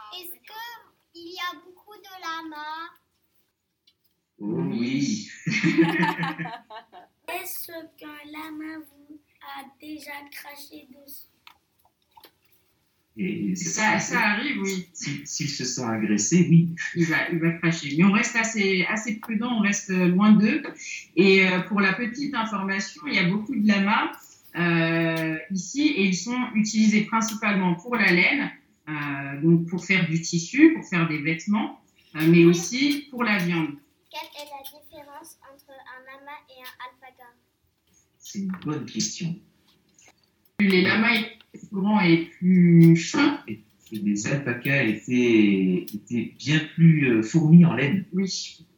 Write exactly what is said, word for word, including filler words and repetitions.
Est-ce qu'il y a beaucoup de lamas? Oh oui. Est-ce qu'un lama vous a déjà craché dessus? Et Ça, ça arrive, oui. S'il si, se sent agressé, oui. Il va, il va cracher. Mais on reste assez, assez prudent, on reste loin d'eux. Et euh, pour la petite information, il y a beaucoup de lamas euh, ici et ils sont utilisés principalement pour la laine, euh, donc pour faire du tissu, pour faire des vêtements, euh, mais aussi pour la viande. Quelle est la différence entre un lama et un alpaga? C'est une bonne question. Les lamas étaient plus grands et plus fins. Et, et les alpacas étaient, étaient bien plus euh, fournis en laine. Oui.